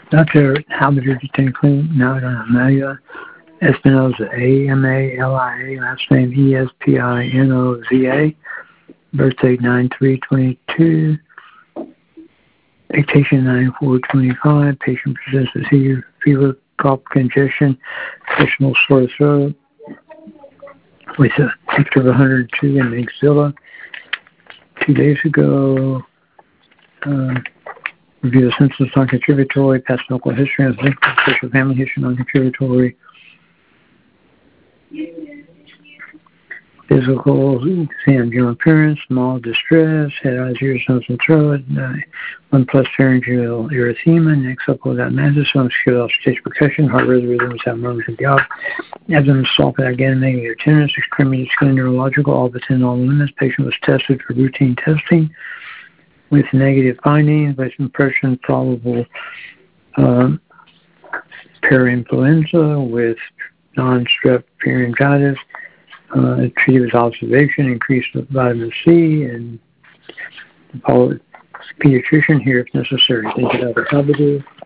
Dr. Halberger Clean, now I don't know, Amelia Espinoza, Amalia, last name Espinoza, birthday 9/3/22, dictation 9/4/25, patient presents with fever, cough, congestion, additional sore throat, with a picture of 102 in maxilla. 2 days ago, review the symptoms non-contributory, past medical history, and social family history non-contributory. Physical exam, general appearance, mild distress, head, eyes, ears, nose, and throat, 1+ pharyngeal erythema, neck supple without masses, some skilled off-stage percussion, heart rhythm without murmurs and the abdomen soft without ganglion or tenderness, extremity skin neurological, all but 10 all limits. Patient was tested for routine testing with negative findings, based on impression, probable parainfluenza with non-strep pharyngitis. Treated with observation, increased with vitamin C, and follow pediatrician here if necessary. Thank you, Dr. Halberger.